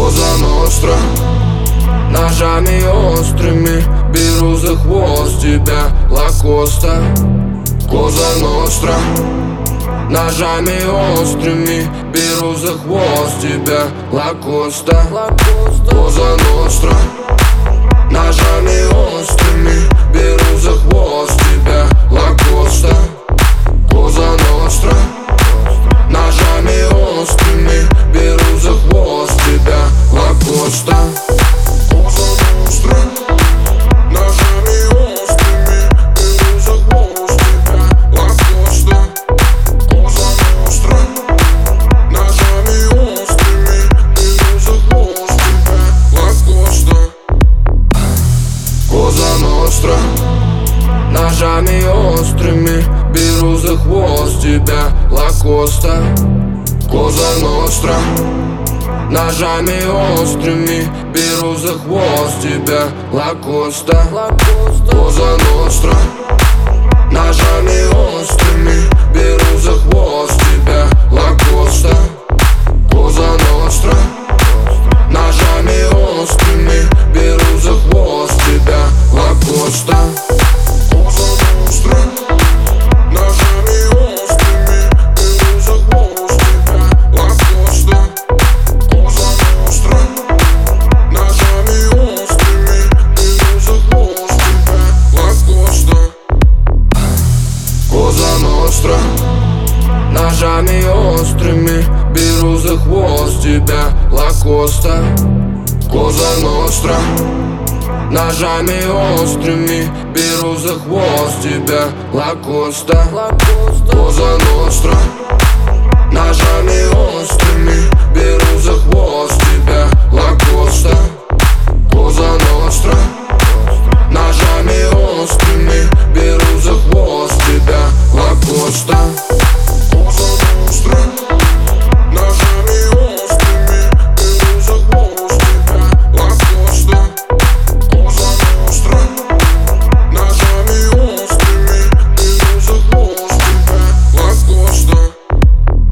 Коза Ностра. Ножами острыми беру за хвост тебя, Лакоста. Коза Ностра. Ножами острыми беру за хвост тебя, Лакоста. Коза Ностра. Ножами острыми беру за хвост тебя, Лакоста. Коза Ностра. Ножами острыми беру за хвост тебя, Лакоста. Коза Ностра. Ножами острыми беру за хвост тебя, Лакоста. Коза Ностра. Ножами острыми беру за хвост тебя, Лакоста. Коза Ностра. Ножами острыми беру за хвост тебя, Лакоста. Коза Ностра. Ножами острыми беру за хвост тебя, Лакоста. Коза Ностра. Ножами острыми беру за хвост тебя, Лакоста. Коза Ностра. Ножами острыми беру за хвост тебя, Лакоста. Коза Ностра. Ножами острыми беру за хвост тебя, Лакоста. Коза Ностра. Ножами острыми беру за хвост тебя, Лакоста. Коза Ностра. Ножами острыми беру за хвост тебя, Лакоста. Коза Ностра. Ножами острыми беру за хвост тебя, Лакоста. Коза Ностра. Ножами острыми беру за хвост